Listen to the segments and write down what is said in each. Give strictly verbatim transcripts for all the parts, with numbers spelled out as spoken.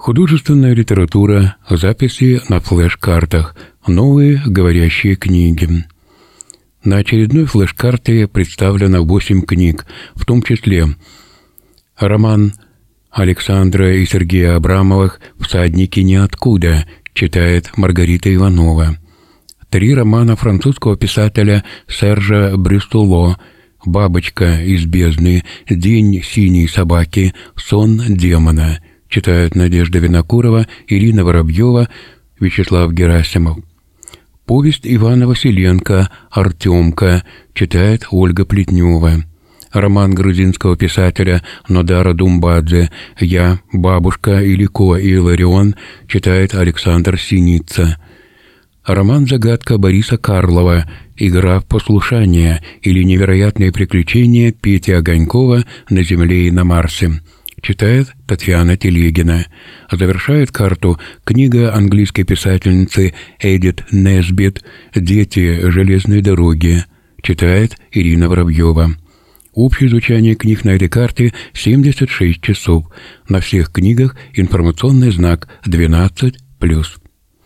Художественная литература, записи на флеш-картах, новые говорящие книги. На очередной флеш-карте представлено восемь книг, в том числе роман Александра и Сергея Абрамовых «Всадники ниоткуда», читает Маргарита Иванова. Три романа французского писателя Сержа Брюстуло «Бабочка из бездны», «День синей собаки», «Сон демона», читают Надежда Винокурова, Ирина Воробьева, Вячеслав Герасимов. Повесть Ивана Василенко «Артемка», читает Ольга Плетнева. Роман грузинского писателя Нодара Думбадзе «Я, бабушка, Илико и Иларион», читает Александр Синица. Роман «Загадка» Бориса Карлова «Игра в послушание» или «Невероятные приключения» Пети Огонькова «На Земле и на Марсе», читает Татьяна Телегина. Завершает карту книга английской писательницы Эдит Несбит «Дети железной дороги», читает Ирина Воробьева. Общее звучание книг на этой карте семьдесят шесть часов. На всех книгах информационный знак двенадцать плюс.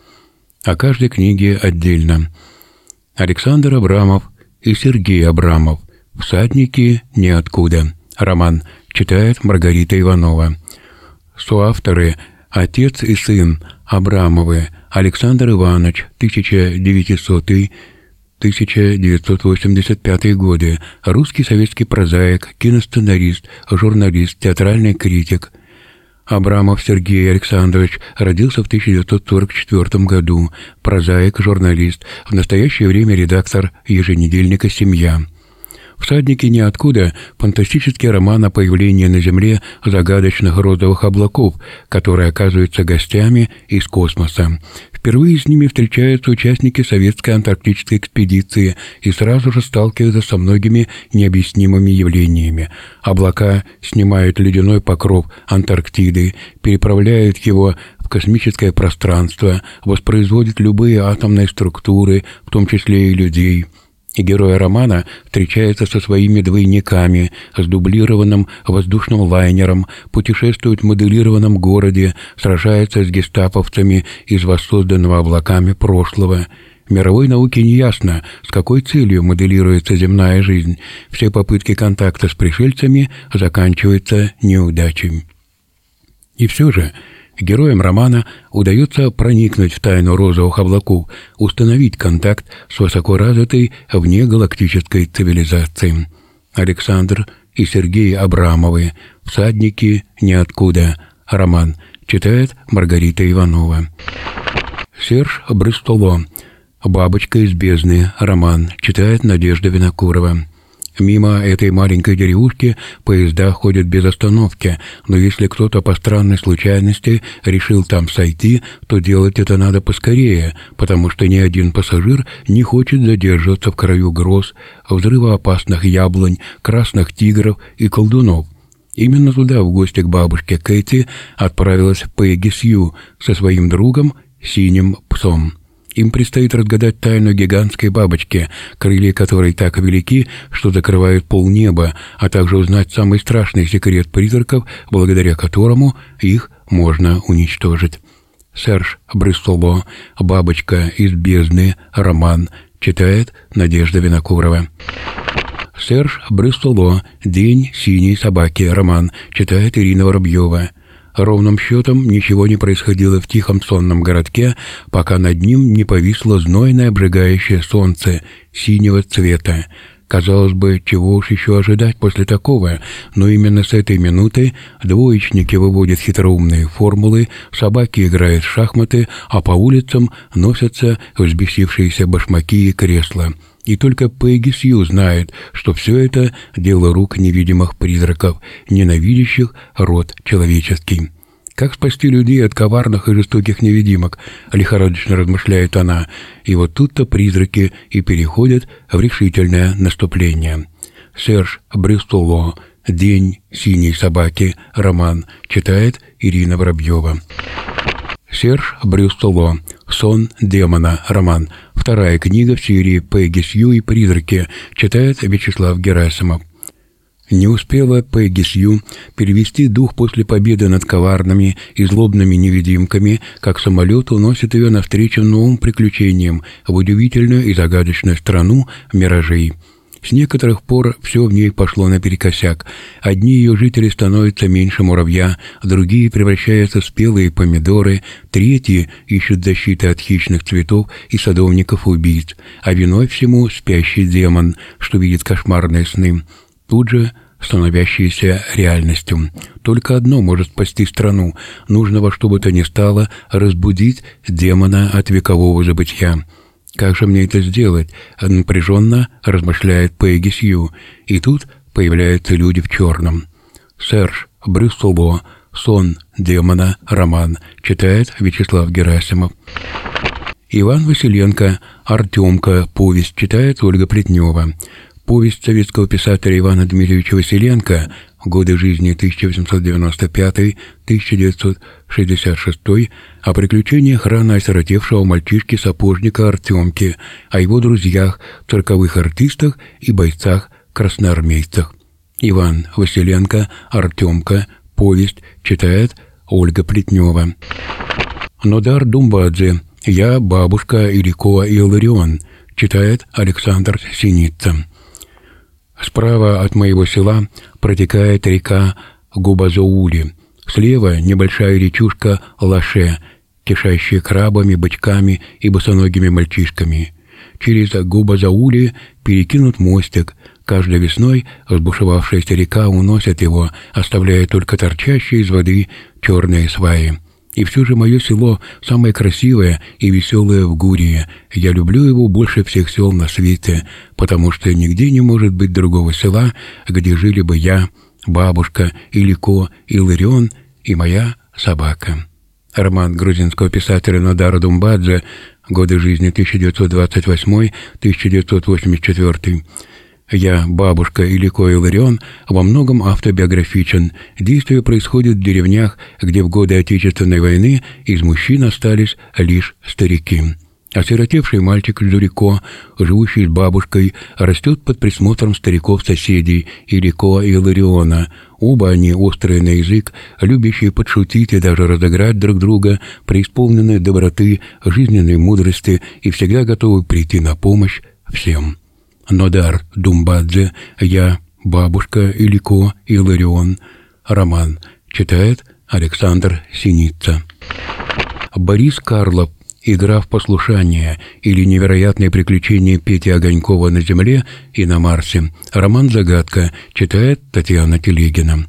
О каждой книге отдельно. Александр Абрамов и Сергей Абрамов «Всадники ниоткуда». Роман читает Маргарита Иванова. Соавторы отец и сын Абрамовы Александр Иванович, тысяча девятисотый — тысяча девятьсот восемьдесят пятый годы, русский советский прозаик, киносценарист, журналист, театральный критик. Абрамов Сергей Александрович родился в тысяча девятьсот сорок четвёртом году, прозаик, журналист, в настоящее время редактор еженедельника «Семья». «Всадники ниоткуда» — фантастический роман о появлении на Земле загадочных розовых облаков, которые оказываются гостями из космоса. Впервые с ними встречаются участники советской антарктической экспедиции и сразу же сталкиваются со многими необъяснимыми явлениями. Облака снимают ледяной покров Антарктиды, переправляют его в космическое пространство, воспроизводят любые атомные структуры, в том числе и людей. И герои романа встречаются со своими двойниками, с дублированным воздушным лайнером, путешествуют в моделированном городе, сражаются с гестаповцами из воссозданного облаками прошлого. Мировой науке неясно, с какой целью моделируется земная жизнь. Все попытки контакта с пришельцами заканчиваются неудачей. И все же героям романа удается проникнуть в тайну розовых облаков, установить контакт с высокоразвитой внегалактической цивилизацией. Александр и Сергей Абрамовы «Всадники ниоткуда». Роман читает Маргарита Иванова. Серж Брюстуло «Бабочка из бездны». Роман читает Надежда Винокурова. Мимо этой маленькой деревушки поезда ходят без остановки, но если кто-то по странной случайности решил там сойти, то делать это надо поскорее, потому что ни один пассажир не хочет задерживаться в краю гроз, взрывоопасных яблонь, красных тигров и колдунов. Именно туда в гости к бабушке Кэти отправилась Пегги Сью со своим другом Синим псом. Им предстоит разгадать тайну гигантской бабочки, крылья которой так велики, что закрывают полнеба, а также узнать самый страшный секрет призраков, благодаря которому их можно уничтожить. Серж Брюстуло «Бабочка из бездны». Роман читает Надежда Винокурова. Серж Брюстуло «День синей собаки». Роман читает Ирина Воробьева. Ровным счетом ничего не происходило в тихом сонном городке, пока над ним не повисло знойное обжигающее солнце синего цвета. Казалось бы, чего уж еще ожидать после такого, но именно с этой минуты двоечники выводят хитроумные формулы, собаки играют в шахматы, а по улицам носятся взбесившиеся башмаки и кресла. И только Пегги Сью знает, что все это дело рук невидимых призраков, ненавидящих род человеческий. Как спасти людей от коварных и жестоких невидимок, лихорадочно размышляет она, и вот тут-то призраки и переходят в решительное наступление. Серж Брюстуло «День синей собаки». Роман читает Ирина Воробьева. Серж Брюстуло «Сон демона». Роман. Вторая книга в серии «Пегги Сью и призраки». Читает Вячеслав Герасимов. Не успела Пегги Сью перевести дух после победы над коварными и злобными невидимками, как самолет уносит ее навстречу новым приключениям в удивительную и загадочную страну миражей. С некоторых пор все в ней пошло наперекосяк. Одни ее жители становятся меньше муравья, другие превращаются в спелые помидоры, третьи ищут защиты от хищных цветов и садовников-убийц, а виной всему спящий демон, что видит кошмарные сны, тут же становящиеся реальностью. Только одно может спасти страну. Нужно во что бы то ни стало разбудить демона от векового забытья. «Как же мне это сделать?» — напряженно размышляет Пегги Сью. И тут появляются люди в черном. Серж Брюссоло, «Сон демона», роман, читает Вячеслав Герасимов. Иван Василенко, «Артемка», повесть, читает Ольга Плетнева. Повесть советского писателя Ивана Дмитриевича Василенко «Годы жизни тысяча восемьсот девяносто пятый — тысяча девятьсот шестьдесят шестой» о приключениях рано осиротевшего мальчишки-сапожника Артемки, о его друзьях, цирковых артистах и бойцах-красноармейцах. Иван Василенко, «Артемка», повесть, читает Ольга Плетнева. Нодар Думбадзе, «Я, бабушка, Илико и Иларион», читает Александр Синица. Справа от моего села протекает река Губазоули. Слева небольшая речушка Лаше, кишащая крабами, бычками и босоногими мальчишками. Через Губазаули перекинут мостик. Каждой весной разбушевавшаяся река уносит его, оставляя только торчащие из воды черные сваи. И все же мое село самое красивое и веселое в Гурии. Я люблю его больше всех сел на свете, потому что нигде не может быть другого села, где жили бы я, бабушка, Илико, Иларион и моя собака. Роман грузинского писателя Нодара Думбадзе «Годы жизни тысяча девятьсот двадцать восьмой — тысяча девятьсот восемьдесят четвёртый». «Я, бабушка, Илико и Иларион» во многом автобиографичен. Действие происходит в деревнях, где в годы Отечественной войны из мужчин остались лишь старики. Осиротевший мальчик Журико, живущий с бабушкой, растет под присмотром стариков-соседей Илико и Илариона. Оба они острые на язык, любящие подшутить и даже разыграть друг друга, преисполненные доброты, жизненной мудрости и всегда готовы прийти на помощь всем. Нодар Думбадзе, «Я, бабушка, Илико и Иларион», роман, читает Александр Синица. Борис Карлов, «Игра в послушание» или «Невероятные приключения Пети Огонькова на Земле и на Марсе», роман-загадка, читает Татьяна Телегина.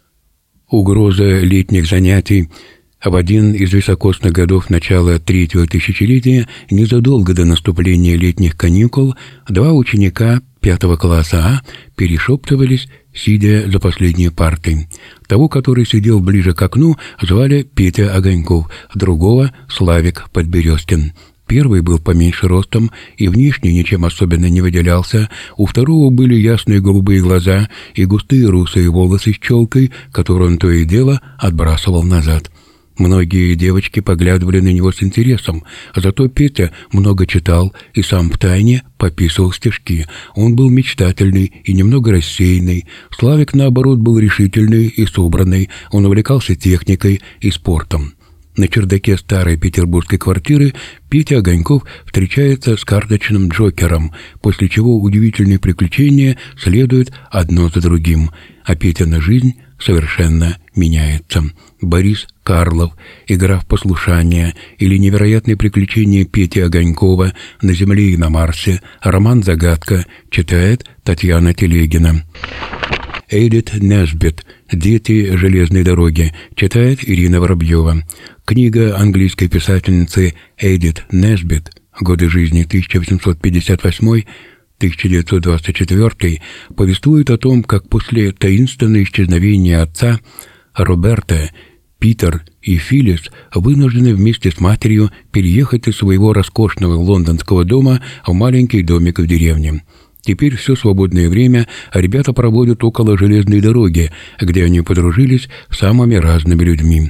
Угроза летних занятий. В один из високосных годов начала третьего тысячелетия, незадолго до наступления летних каникул, два ученика пятого класса А перешептывались, сидя за последней партой. Того, который сидел ближе к окну, звали Петя Огоньков, другого — Славик Подберезкин. Первый был поменьше ростом и внешне ничем особенно не выделялся, у второго были ясные голубые глаза и густые русые волосы с челкой, которую он то и дело отбрасывал назад. Многие девочки поглядывали на него с интересом, зато Петя много читал и сам втайне пописывал стишки. Он был мечтательный и немного рассеянный. Славик, наоборот, был решительный и собранный. Он увлекался техникой и спортом. На чердаке старой петербургской квартиры Петя Огоньков встречается с карточным Джокером, после чего удивительные приключения следуют одно за другим, а Петина жизнь совершенно меняется. Борис Карлов, «Игра в послушание» или «Невероятные приключения Пети Огонькова на Земле и на Марсе», роман-загадка, читает Татьяна Телегина. Эдит Несбит, «Дети железной дороги», читает Ирина Воробьева. Книга английской писательницы Эдит Несбит «Годы жизни тысяча восемьсот пятьдесят восьмой — тысяча девятьсот двадцать четвёртый» повествует о том, как после таинственного исчезновения отца Роберта Питер и Филлис вынуждены вместе с матерью переехать из своего роскошного лондонского дома в маленький домик в деревне. Теперь все свободное время ребята проводят около железной дороги, где они подружились с самыми разными людьми.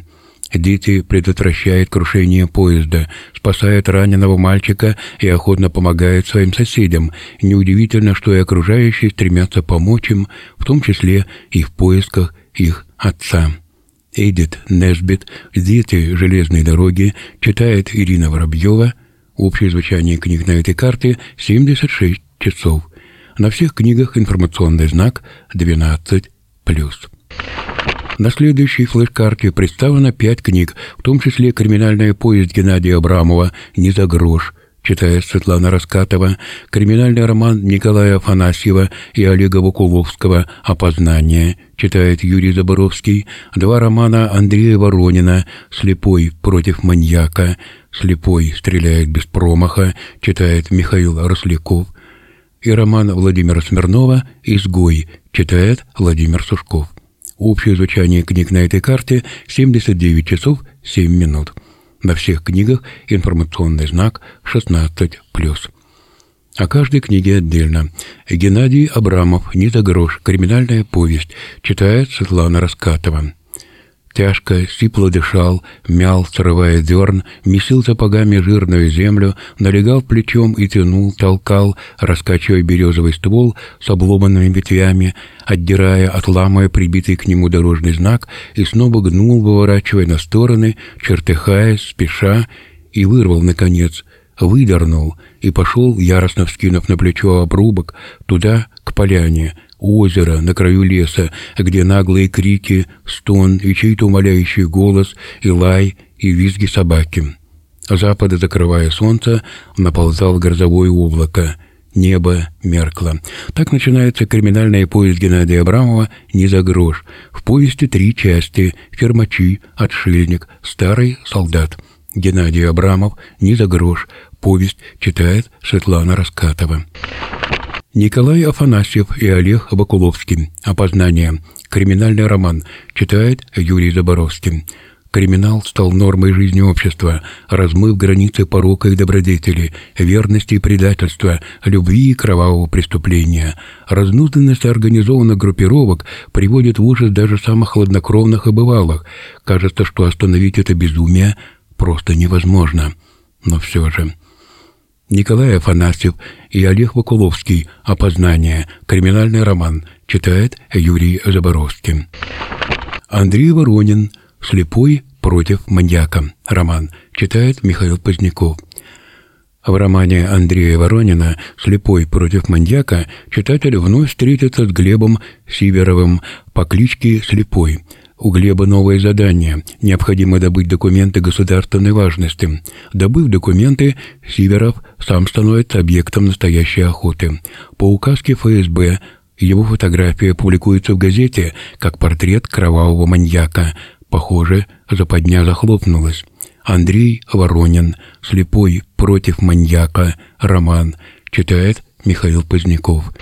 Дети предотвращают крушение поезда, спасают раненого мальчика и охотно помогают своим соседям. Неудивительно, что и окружающие стремятся помочь им, в том числе и в поисках их отца. Эдит Несбит «Дети железной дороги» читает Ирина Воробьева. Общее звучание книг на этой карте – семьдесят шесть часов. На всех книгах информационный знак двенадцать плюс. На следующей флеш-карте представлено пять книг, в том числе «Криминальная повесть» Геннадия Абрамова «Не за грош», читает Светлана Раскатова, криминальный роман Николая Афанасьева и Олега Вакуловского «Опознание», читает Юрий Заборовский, два романа Андрея Воронина «Слепой против маньяка», «Слепой стреляет без промаха», читает Михаил Росляков, и роман Владимира Смирнова «Изгой», читает Владимир Сушков. Общее звучание книг на этой карте – семьдесят девять часов семь минут. На всех книгах информационный знак шестнадцать плюс. О каждой книге отдельно. Геннадий Абрамов «Не за грош. Криминальная повесть», читает Светлана Раскатова. Тяжко, сипло дышал, мял, срывая зерн, месил сапогами жирную землю, налегал плечом и тянул, толкал, раскачивая березовый ствол с обломанными ветвями, отдирая, отламывая прибитый к нему дорожный знак и снова гнул, выворачивая на стороны, чертыхаясь, спеша, и вырвал, наконец, выдернул и пошел, яростно вскинув на плечо обрубок, туда, к поляне, озеро на краю леса, где наглые крики, стон и чей-то умоляющий голос, и лай, и визги собаки. С запада, закрывая солнце, наползал грозовое облако. Небо меркло. Так начинается криминальная повесть Геннадия Абрамова «Не за грош». В повести три части: «Фермачи», «Отшельник», «Старый солдат». Геннадий Абрамов «Не за грош». Повесть читает Светлана Раскатова. Николай Афанасьев и Олег Вакуловский «Опознание». Криминальный роман читает Юрий Заборовский. Криминал стал нормой жизни общества, размыв границы порока и добродетели, верности и предательства, любви и кровавого преступления. Разнузданность организованных группировок приводит в ужас даже самых хладнокровных и бывалых. Кажется, что остановить это безумие просто невозможно. Но все же... Николай Афанасьев и Олег Вакуловский «Опознание». Криминальный роман читает Юрий Заборовский. Андрей Воронин «Слепой против маньяка». Роман читает Михаил Поздняков. В романе Андрея Воронина «Слепой против маньяка» читатель вновь встретится с Глебом Сиверовым по кличке Слепой. У Глеба новое задание. Необходимо добыть документы государственной важности. Добыв документы, Сиверов сам становится объектом настоящей охоты. По указке эф эс бэ его фотография публикуется в газете как портрет кровавого маньяка. Похоже, западня захлопнулась. Андрей Воронин «Слепой против маньяка». Роман читает Михаил Поздняков.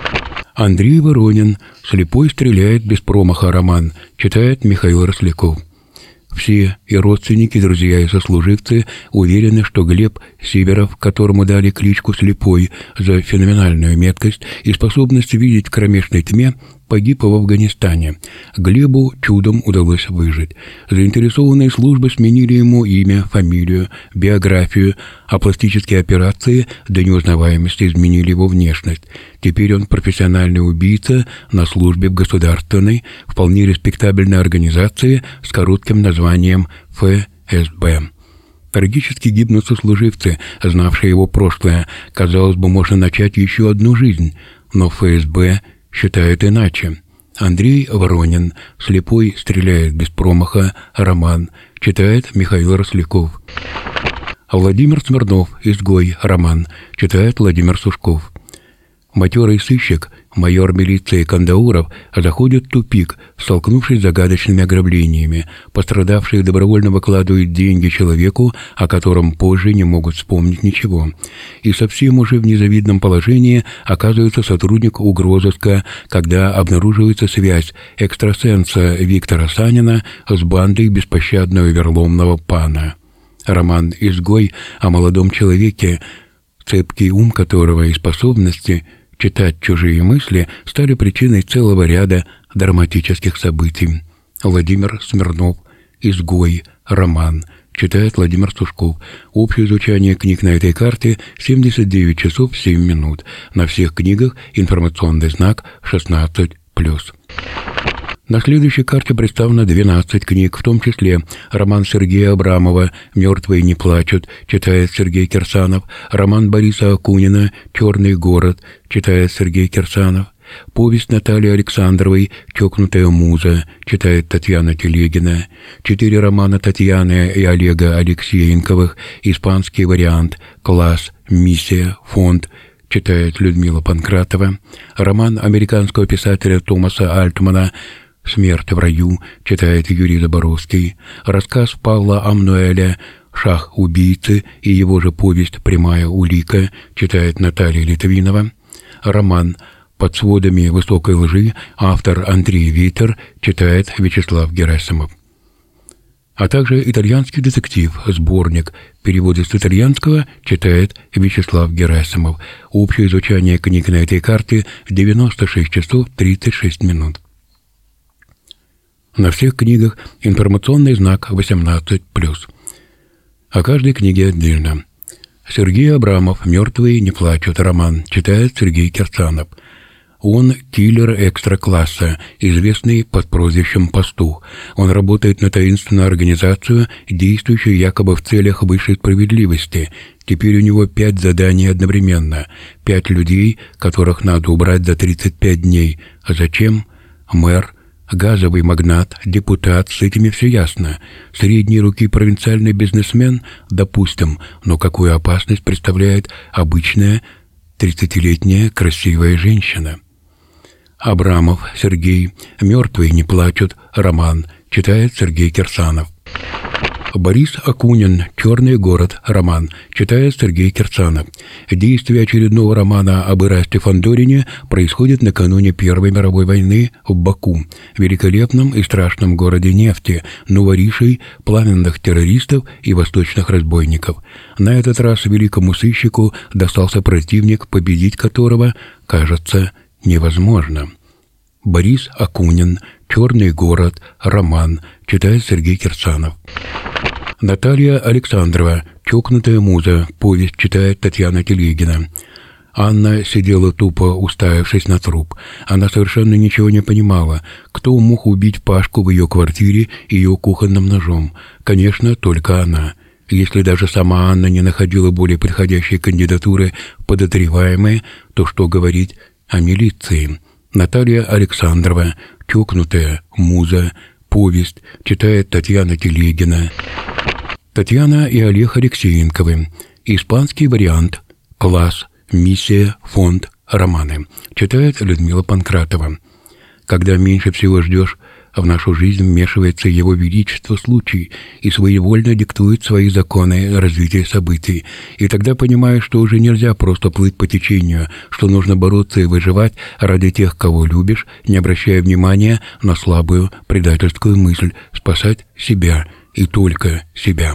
Андрей Воронин «Слепой стреляет без промаха». Роман читает Михаил Росляков. Все и родственники, друзья и сослуживцы уверены, что Глеб Сиверов, которому дали кличку «Слепой» за феноменальную меткость и способность видеть в кромешной тьме, погиб в Афганистане. Глебу чудом удалось выжить. Заинтересованные службы сменили ему имя, фамилию, биографию, а пластические операции до неузнаваемости изменили его внешность. Теперь он профессиональный убийца на службе в государственной, вполне респектабельной организации с коротким названием эф эс бэ. Трагически гибнут сослуживцы, знавшие его прошлое. Казалось бы, можно начать еще одну жизнь, но эф эс бэ считают иначе. Андрей Воронин «Слепой стреляет без промаха». Роман читает Михаил Росляков. Владимир Смирнов «Изгой». Роман читает Владимир Сушков. Матерый сыщик, майор милиции Кандауров, заходит в тупик, столкнувшись с загадочными ограблениями. Пострадавшие добровольно выкладывают деньги человеку, о котором позже не могут вспомнить ничего. И совсем уже в незавидном положении оказывается сотрудник угрозыска, когда обнаруживается связь экстрасенса Виктора Санина с бандой беспощадного верломного пана. Роман «Изгой» о молодом человеке, цепкий ум которого и способности читать чужие мысли стали причиной целого ряда драматических событий. Владимир Смирнов «Изгой», роман. Читает Владимир Сушков. Общее звучание книг на этой карте семьдесят девять часов семь минут. На всех книгах информационный знак шестнадцать плюс. На следующей карте представлено двенадцать книг, в том числе роман Сергея Абрамова «Мертвые не плачут», читает Сергей Кирсанов, роман Бориса Акунина «Черный город», читает Сергей Кирсанов, повесть Натальи Александровой «Чокнутая муза», читает Татьяна Телегина, четыре романа Татьяны и Олега Алексеенковых, испанский вариант, класс, миссия, фонд, читает Людмила Панкратова, роман американского писателя Томаса Альтмана «Смерть в раю», читает Юрий Заборовский, рассказ Павла Амнуэля «Шах убийцы» и его же повесть «Прямая улика», читает Наталья Литвинова, роман «Под сводами высокой лжи», автор Андрей Витер, читает Вячеслав Герасимов. А также итальянский детектив, сборник, переводы с итальянского, читает Вячеслав Герасимов. Общее звучание книг на этой карте девяносто шесть часов тридцать шесть минут. На всех книгах информационный знак восемнадцать плюс. О каждой книге отдельно. Сергей Абрамов «Мертвые не плачут», роман, читает Сергей Кирсанов. Он киллер экстра-класса, известный под прозвищем «Пастух». Он работает на таинственную организацию, действующую якобы в целях высшей справедливости. Теперь у него пять заданий одновременно. Пять людей, которых надо убрать за тридцать пять дней. А зачем? Мэр, газовый магнат, депутат, с этими все ясно. Средней руки провинциальный бизнесмен, допустим, но какую опасность представляет обычная тридцатилетняя красивая женщина? Абрамов Сергей «Мертвые не плачут», роман, читает Сергей Кирсанов. Борис Акунин «Черный город», роман, читает Сергей Кирсанов. Действие очередного романа об Ирасте Фандорине происходит накануне Первой мировой войны в Баку, великолепном и страшном городе нефти, новоришей, пламенных террористов и восточных разбойников. На этот раз великому сыщику достался противник, победить которого, кажется, невозможно. Борис Акунин «Черный город», роман, читает Сергей Кирсанов. Наталья Александрова «Чокнутая муза», повесть, читает Татьяна Телегина. Анна сидела тупо, уставившись на труп. Она совершенно ничего не понимала, кто мог убить Пашку в ее квартире ее кухонным ножом. Конечно, только она. Если даже сама Анна не находила более подходящей кандидатуры в подозреваемые, то что говорить о милиции? Наталья Александрова «Чокнутая муза», повесть, читает Татьяна Телегина. Татьяна и Олег Алексеенковы. Испанский вариант. Класс, миссия, фонд, романы. Читает Людмила Панкратова. Когда меньше всего ждешь, в нашу жизнь вмешивается Его Величество случай и своевольно диктует свои законы развития событий. И тогда понимаешь, что уже нельзя просто плыть по течению, что нужно бороться и выживать ради тех, кого любишь, не обращая внимания на слабую предательскую мысль, спасать себя и только себя.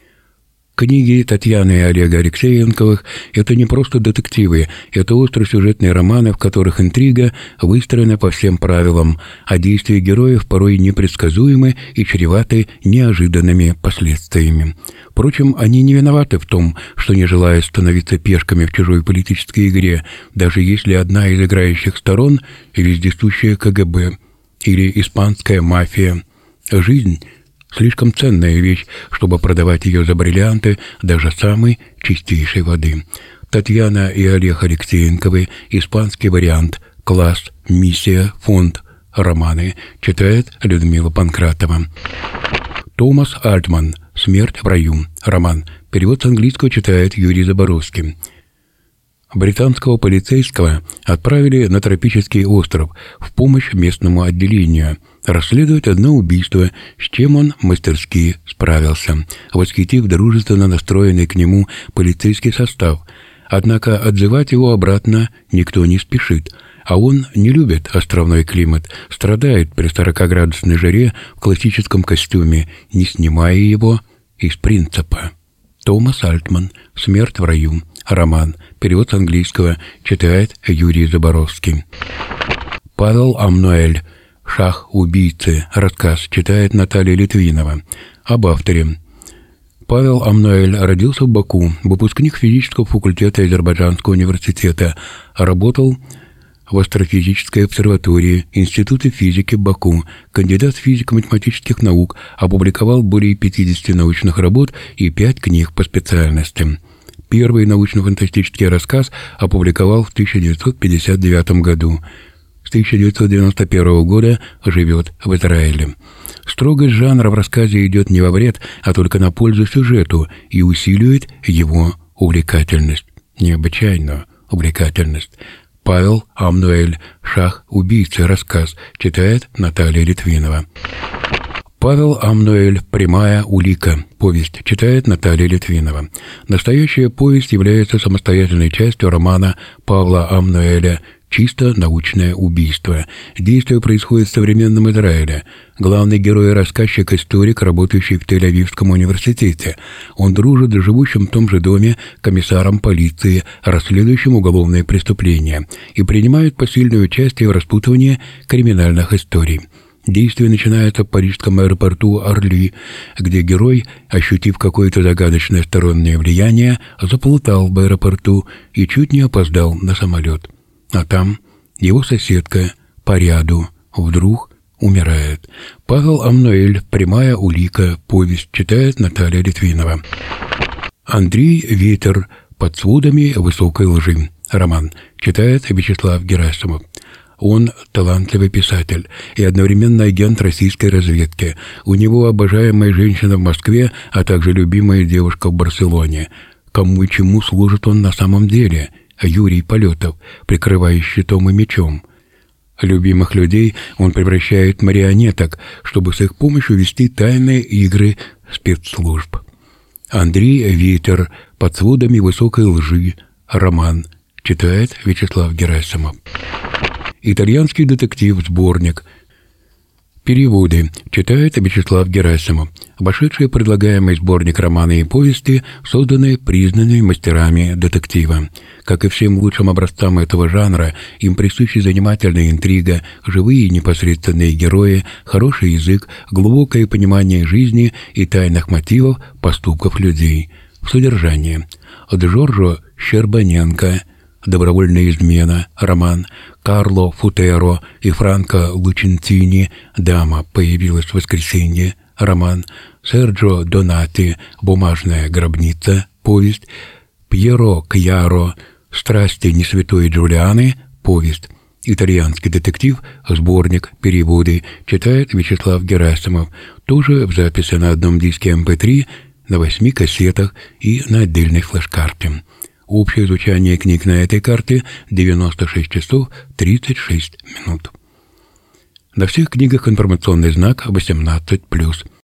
Книги Татьяны и Олега Алексеенковых – это не просто детективы, это остросюжетные романы, в которых интрига выстроена по всем правилам, а действия героев порой непредсказуемы и чреваты неожиданными последствиями. Впрочем, они не виноваты в том, что не желают становиться пешками в чужой политической игре, даже если одна из играющих сторон – вездесущая ка гэ бэ или испанская мафия. Жизнь – слишком ценная вещь, чтобы продавать ее за бриллианты даже самой чистейшей воды. Татьяна и Олег Алексеенковы, испанский вариант, класс, миссия, фонд, романы, читает Людмила Панкратова. Томас Альтман «Смерть в раю», роман, перевод с английского читает Юрий Заборовский. Британского полицейского отправили на тропический остров в помощь местному отделению расследовать одно убийство, с чем он мастерски справился, восхитив дружественно настроенный к нему полицейский состав. Однако отзывать его обратно никто не спешит, а он не любит островной климат, страдает при сорокаградусной жаре в классическом костюме, не снимая его из принципа. Томас Альтман «Смерть в раю», роман, перевод с английского, читает Юрий Заборовский. Павел Амнуэль «Шах убийцы», рассказ, читает Наталья Литвинова. Об авторе. Павел Амноэль родился в Баку, выпускник физического факультета Азербайджанского университета, работал в астрофизической обсерватории Института физики Баку, кандидат физико-математических наук, опубликовал более пятидесяти научных работ и пять книг по специальности. Первый научно-фантастический рассказ опубликовал в тысяча девятьсот пятьдесят девятом году. С тысяча девятьсот девяносто первого года живет в Израиле. Строгость жанра в рассказе идет не во вред, а только на пользу сюжету и усиливает его увлекательность, необычайную увлекательность. Павел Амноэль, «Шах убийцы», рассказ, читает Наталья Литвинова. Павел Амноэль, «Прямая улика», повесть, читает Наталья Литвинова. Настоящая повесть является самостоятельной частью романа Павла Амноэля «Чисто научное убийство». Действие происходит в современном Израиле. Главный герой – рассказчик-историк, работающий в Тель-Авивском университете. Он дружит с живущим в том же доме комиссаром полиции, расследующим уголовные преступления, и принимает посильное участие в распутывании криминальных историй. Действие начинается в парижском аэропорту Орли, где герой, ощутив какое-то загадочное стороннее влияние, заплутал в аэропорту и чуть не опоздал на самолет. А там его соседка по ряду вдруг умирает. Павел Амноэль, «Прямая улика», повесть, читает Наталья Литвинова. Андрей Ветер, «Под сводами высокой лжи», роман, читает Вячеслав Герасимов. Он талантливый писатель и одновременно агент российской разведки. У него обожаемая женщина в Москве, а также любимая девушка в Барселоне. Кому и чему служит он на самом деле? Юрий Полетов, прикрываясь щитом и мечом. Любимых людей он превращает в марионеток, чтобы с их помощью вести тайные игры спецслужб. Андрей Ветер, «Под сводами высокой лжи», роман, читает Вячеслав Герасимов. Итальянский детектив, сборник. Переводы, читает Вячеслав Герасимов. Вошедший предлагаемый сборник романы и повести созданы признанными мастерами детектива. Как и всем лучшим образцам этого жанра, им присущи занимательная интрига, живые и непосредственные герои, хороший язык, глубокое понимание жизни и тайных мотивов поступков людей. В содержании. Джорджо Щербаненко, «Добровольная измена», роман, Карло Футеро и Франко Лучентини, «Дама появилась в воскресенье», роман, Серджо Донати, «Бумажная гробница», повесть, Пьеро Кьяро, «Страсти несвятой Джулианы», повесть, итальянский детектив, сборник, переводы, читает Вячеслав Герасимов, тоже в записи на одном диске эм пэ три, на восьми кассетах и на отдельной флеш-карте. Общее звучание книг на этой карте – девяносто шесть часов тридцать шесть минут. На всех книгах информационный знак восемнадцать плюс.